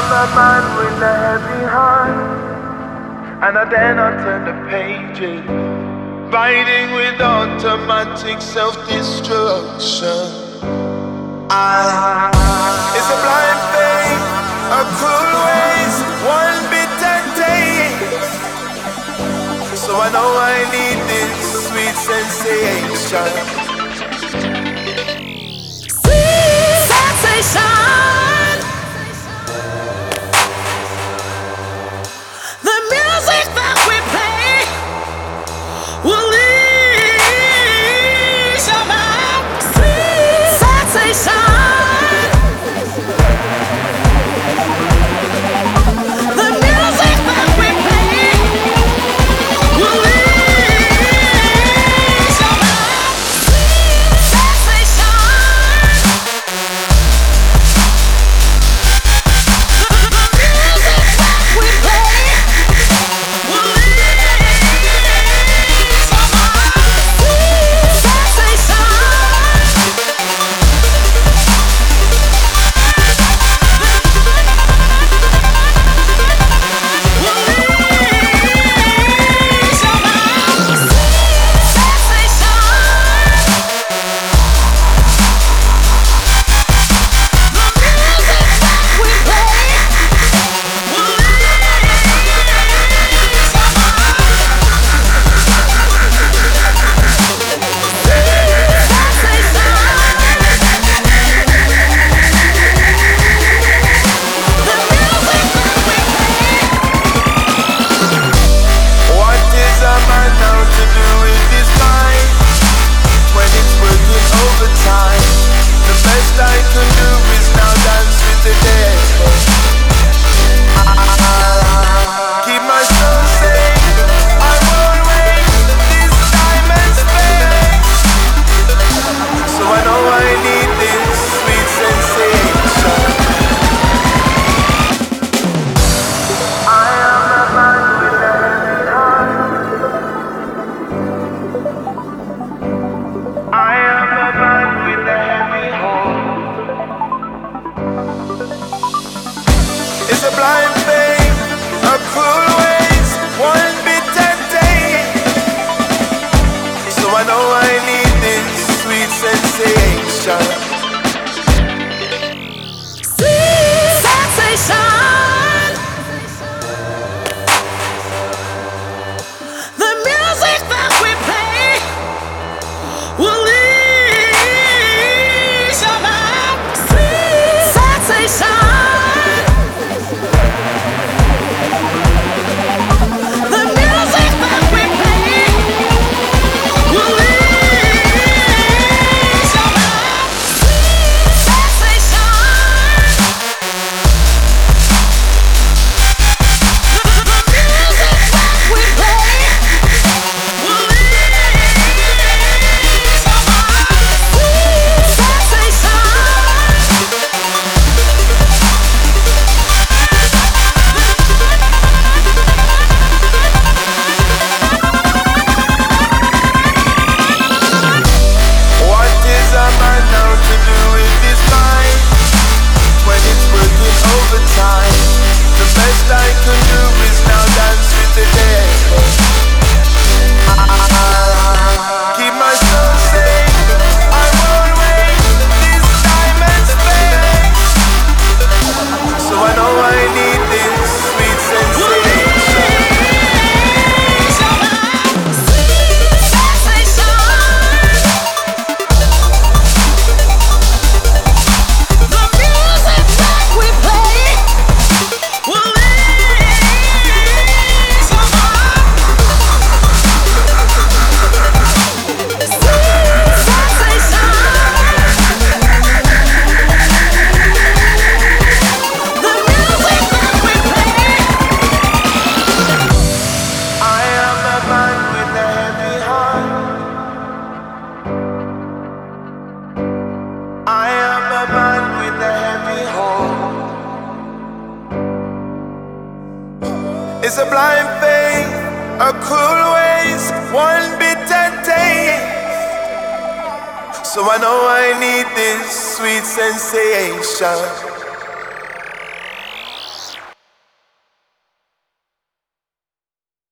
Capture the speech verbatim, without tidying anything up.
a man with a heavy heart, and I dare not turn the pages, riding with automatic self-destruction. I It's a blind faith, a cruel waste, one bitter taste. So I know I need this sweet sensation. Sweet sensation. The music that we play will ease your mind. Sweet sensation. It's a blind faith, a cruel waste, one bitter taste. So I know I need this sweet sensation. Sweet sensation. The music that we play will ease your mind. Sweet sensation. It's a blind faith, a cruel waste, one bitter taste. So I know I need this sweet sensation.